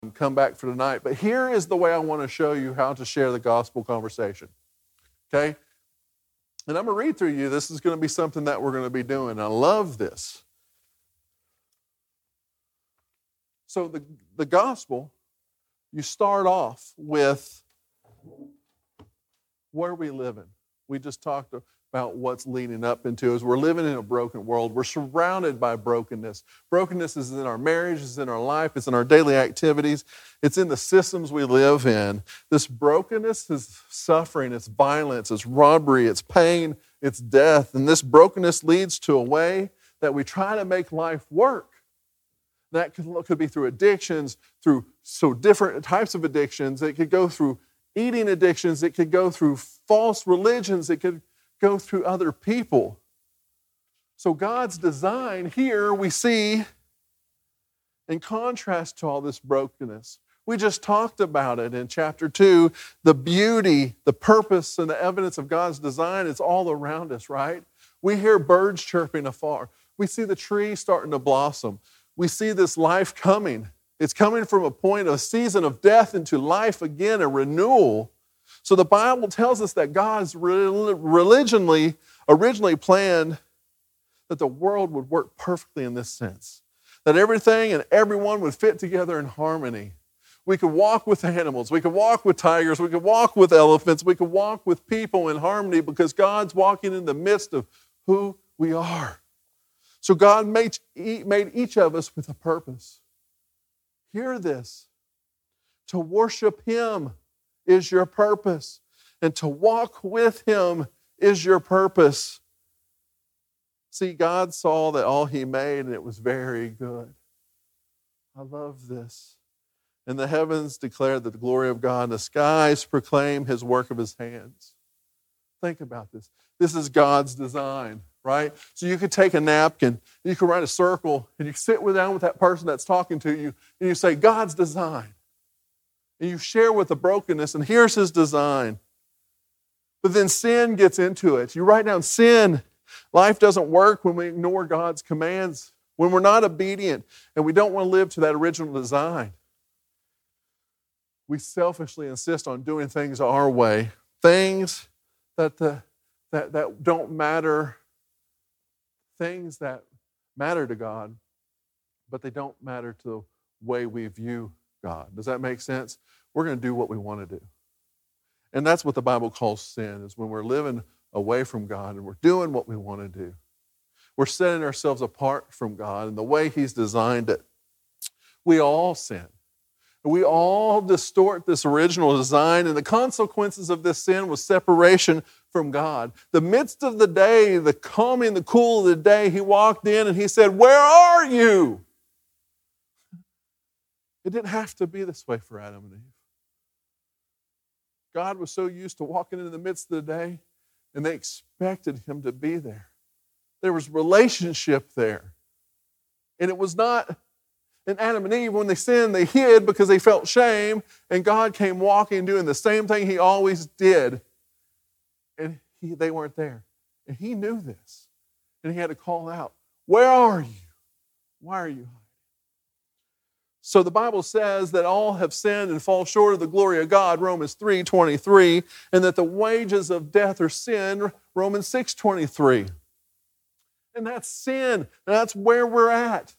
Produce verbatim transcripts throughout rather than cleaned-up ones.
come back for tonight. But here is the way I want to show you how to share the gospel conversation. Okay? And I'm going to read through you. This is going to be something that we're going to be doing. I love this. So the, the gospel, you start off with where we live in. We just talked about what's leading up into us. We're living in a broken world. We're surrounded by brokenness. Brokenness is in our marriage, it's in our life, it's in our daily activities, it's in the systems we live in. This brokenness is suffering, it's violence, it's robbery, it's pain, it's death. And this brokenness leads to a way that we try to make life work. That could, could be through addictions, through so different types of addictions. It could go through eating addictions. It could go through false religions. It could go through other people. So God's design here we see in contrast to all this brokenness. We just talked about it in chapter two. The beauty, the purpose, and the evidence of God's design is all around us, right? We hear birds chirping afar. We see the trees starting to blossom. We see this life coming. It's coming from a point, a season of death into life again, a renewal. So the Bible tells us that God's religionally, originally planned that the world would work perfectly in this sense. That everything and everyone would fit together in harmony. We could walk with animals. We could walk with tigers. We could walk with elephants. We could walk with people in harmony because God's walking in the midst of who we are. So God made, made each of us with a purpose. Hear this. To worship Him is your purpose. And to walk with Him is your purpose. See, God saw that all He made and it was very good. I love this. And the heavens declare the glory of God, and the skies proclaim His work of His hands. Think about this. This is God's design, right? So you could take a napkin, you could write a circle, and you sit down with that person that's talking to you, and you say, God's design. And you share with the brokenness, and here's His design. But then sin gets into it. You write down sin. Life doesn't work when we ignore God's commands, when we're not obedient, and we don't want to live to that original design. We selfishly insist on doing things our way, things that, the, that, that don't matter, things that matter to God, but they don't matter to the way we view God. Does that make sense? We're going to do what we want to do. And that's what the Bible calls sin, is when we're living away from God and we're doing what we want to do. We're setting ourselves apart from God and the way He's designed it. We all sin. We all distort this original design, and the consequences of this sin was separation from God. The midst of the day, the calming, the cool of the day, He walked in and He said, "Where are you?" It didn't have to be this way for Adam and Eve. God was so used to walking in the midst of the day, and they expected Him to be there. There was relationship there. And it was not, and Adam and Eve, when they sinned, they hid because they felt shame, and God came walking doing the same thing He always did, and he, they weren't there. And He knew this, and He had to call out, "Where are you? Why are you hiding?" So the Bible says that all have sinned and fall short of the glory of God, Romans three twenty-three, and that the wages of death are sin, Romans six twenty-three. And that's sin, and that's where we're at.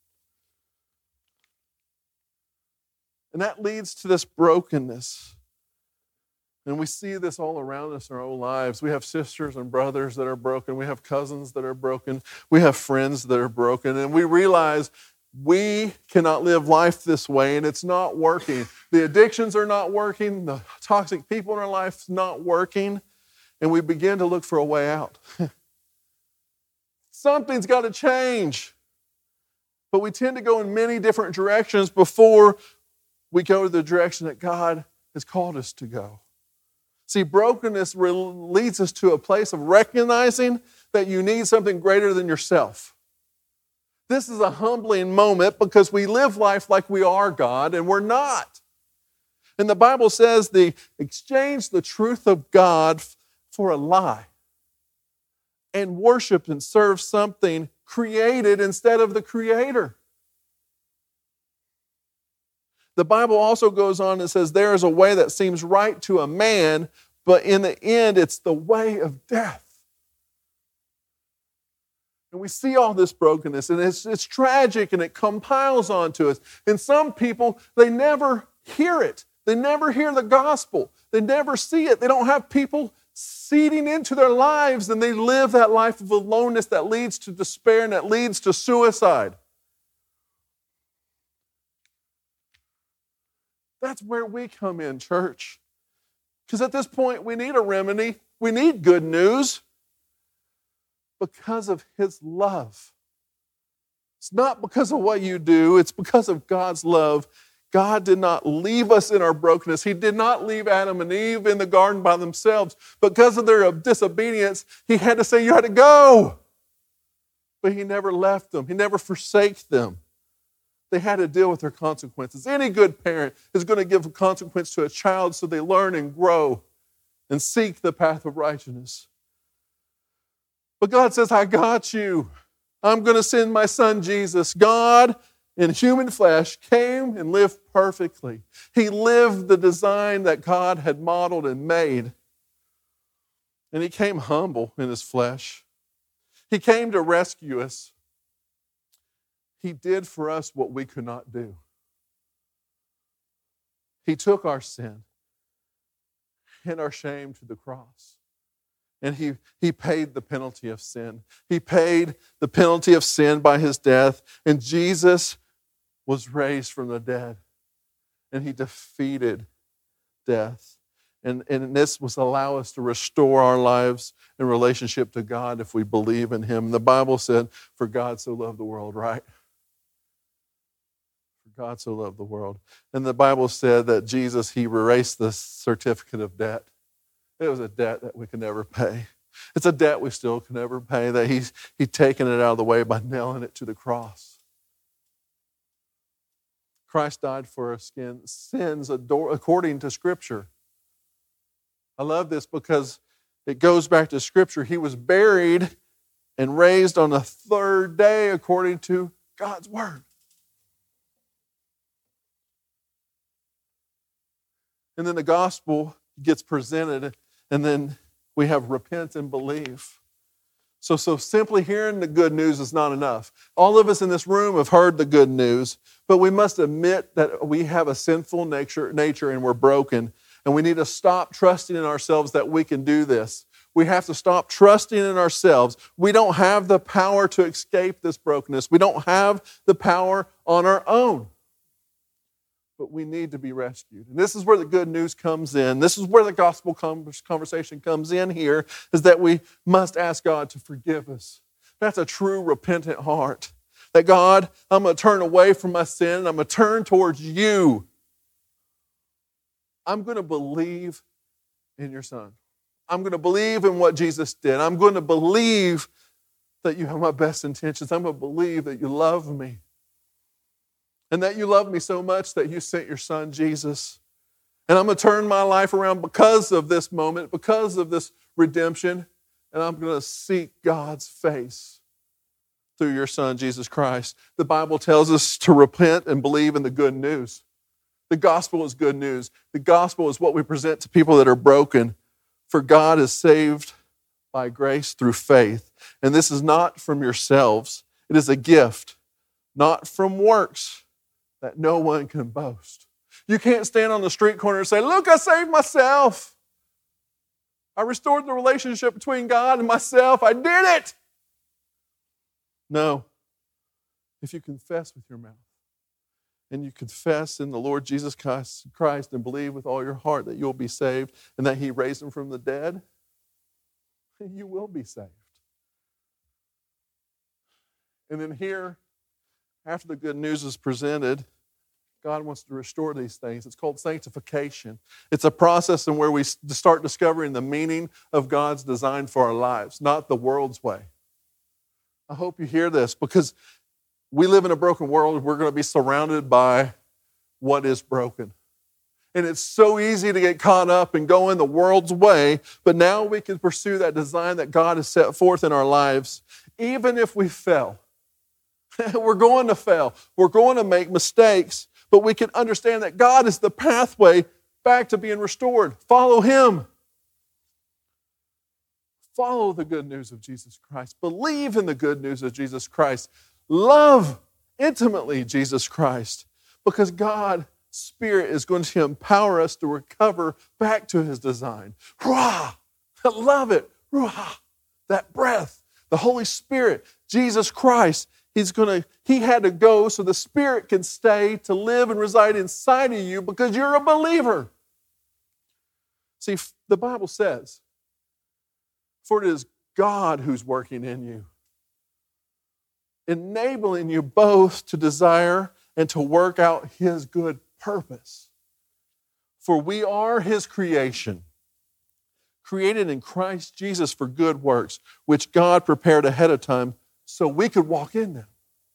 And that leads to this brokenness. And we see this all around us in our own lives. We have sisters and brothers that are broken. We have cousins that are broken. We have friends that are broken. And we realize we cannot live life this way, and it's not working. The addictions are not working. The toxic people in our life is not working. And we begin to look for a way out. Something's got to change. But we tend to go in many different directions before we go to the direction that God has called us to go. See, brokenness leads us to a place of recognizing that you need something greater than yourself. This is a humbling moment because we live life like we are God, and we're not. And the Bible says they exchange the truth of God for a lie and worship and serve something created instead of the Creator. The Bible also goes on and says, there is a way that seems right to a man, but in the end, it's the way of death. And we see all this brokenness, and it's, it's tragic, and it compiles onto us. And some people, they never hear it. They never hear the gospel. They never see it. They don't have people seeding into their lives, and they live that life of aloneness that leads to despair and that leads to suicide. That's where we come in, church. Because at this point, we need a remedy. We need good news because of His love. It's not because of what you do. It's because of God's love. God did not leave us in our brokenness. He did not leave Adam and Eve in the garden by themselves. Because of their disobedience, He had to say, you had to go. But He never left them. He never forsake them. They had to deal with their consequences. Any good parent is going to give a consequence to a child so they learn and grow and seek the path of righteousness. But God says, I got you. I'm going to send my son Jesus. God in human flesh came and lived perfectly. He lived the design that God had modeled and made. And He came humble in His flesh. He came to rescue us. He did for us what we could not do. He took our sin and our shame to the cross. And he, he paid the penalty of sin. He paid the penalty of sin by His death. And Jesus was raised from the dead. And He defeated death. And, and this was allow us to restore our lives in relationship to God if we believe in Him. The Bible said, for God so loved the world, right? For God so loved the world. And the Bible said that Jesus, He erased the certificate of debt. It was a debt that we could never pay. It's a debt we still can never pay, that He's He's taken it out of the way by nailing it to the cross. Christ died for our skin, sins according to Scripture. I love this because it goes back to Scripture. He was buried and raised on the third day according to God's Word. And then the gospel gets presented, and then we have repent and believe. So, so simply hearing the good news is not enough. All of us in this room have heard the good news, but we must admit that we have a sinful nature, nature and we're broken, and we need to stop trusting in ourselves that we can do this. We have to stop trusting in ourselves. We don't have the power to escape this brokenness. We don't have the power on our own. But we need to be rescued. And this is where the good news comes in. This is where the gospel conversation comes in here, is that we must ask God to forgive us. That's a true repentant heart. That God, I'm going to turn away from my sin, and I'm going to turn towards you. I'm going to believe in your Son. I'm going to believe in what Jesus did. I'm going to believe that you have my best intentions. I'm going to believe that you love me. And that you love me so much that you sent your Son, Jesus. And I'm going to turn my life around because of this moment, because of this redemption. And I'm going to seek God's face through your Son, Jesus Christ. The Bible tells us to repent and believe in the good news. The gospel is good news. The gospel is what we present to people that are broken. For God is saved by grace through faith. And this is not from yourselves. It is a gift, not from works, that no one can boast. You can't stand on the street corner and say, look, I saved myself. I restored the relationship between God and myself. I did it. No. If you confess with your mouth and you confess in the Lord Jesus Christ and believe with all your heart that you'll be saved and that He raised Him from the dead, you will be saved. And then here, after the good news is presented, God wants to restore these things. It's called sanctification. It's a process in where we start discovering the meaning of God's design for our lives, not the world's way. I hope you hear this, because we live in a broken world. We're going to be surrounded by what is broken. And it's so easy to get caught up and go in the world's way, but now we can pursue that design that God has set forth in our lives, even if we fail. We're going to fail. We're going to make mistakes, but we can understand that God is the pathway back to being restored. Follow Him. Follow the good news of Jesus Christ. Believe in the good news of Jesus Christ. Love intimately Jesus Christ, because God's Spirit is going to empower us to recover back to His design. Ruah! I love it. Ruah! That breath, the Holy Spirit, Jesus Christ, He's going to, He had to go so the Spirit can stay to live and reside inside of you because you're a believer. See, the Bible says, for it is God who's working in you, enabling you both to desire and to work out His good purpose. For we are His creation, created in Christ Jesus for good works, which God prepared ahead of time so we could walk in them.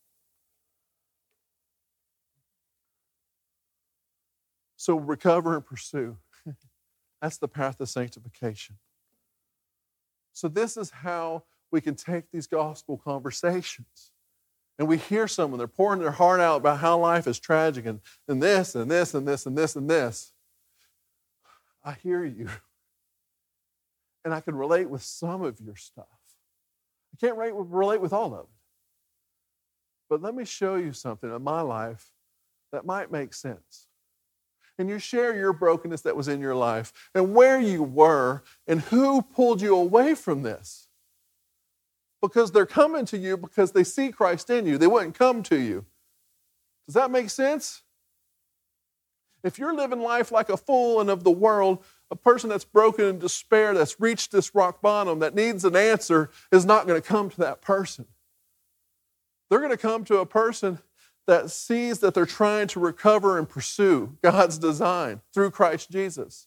So recover and pursue. That's the path of sanctification. So this is how we can take these gospel conversations. And we hear someone, they're pouring their heart out about how life is tragic and, and this and this and this and this and this. I hear you. And I can relate with some of your stuff. I can't relate, relate with all of it. But let me show you something in my life that might make sense. And you share your brokenness that was in your life and where you were and who pulled you away from this. Because they're coming to you because they see Christ in you. They wouldn't come to you. Does that make sense? If you're living life like a fool and of the world, a person that's broken in despair, that's reached this rock bottom, that needs an answer, is not going to come to that person. They're going to come to a person that sees that they're trying to recover and pursue God's design through Christ Jesus.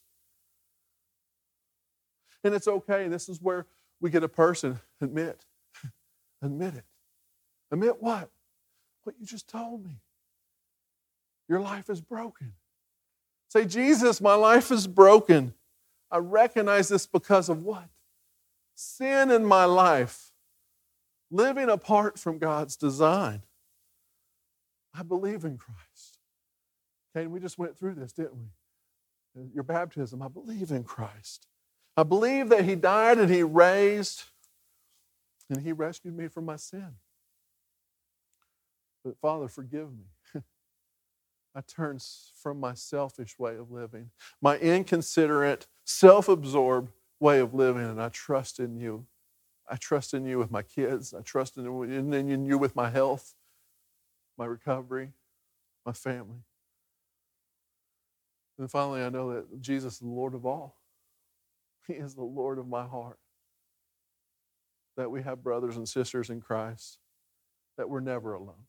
And it's okay. This is where we get a person, admit. Admit it. Admit what? What you just told me. Your life is broken. Say, Jesus, my life is broken. I recognize this because of what? Sin in my life. Living apart from God's design. I believe in Christ. Okay, and we just went through this, didn't we? Your baptism, I believe in Christ. I believe that He died and He raised and He rescued me from my sin. But Father, forgive me. I turn from my selfish way of living, my inconsiderate, self-absorbed way of living, and I trust in You. I trust in You with my kids. I trust in in You with my health, my recovery, my family. And finally, I know that Jesus is the Lord of all. He is the Lord of my heart. That we have brothers and sisters in Christ, that we're never alone.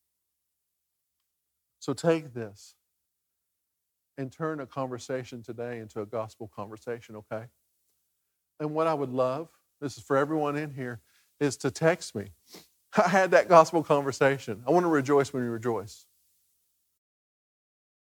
So take this and turn a conversation today into a gospel conversation, okay? And what I would love, this is for everyone in here, is to text me. I had that gospel conversation. I want to rejoice when you rejoice.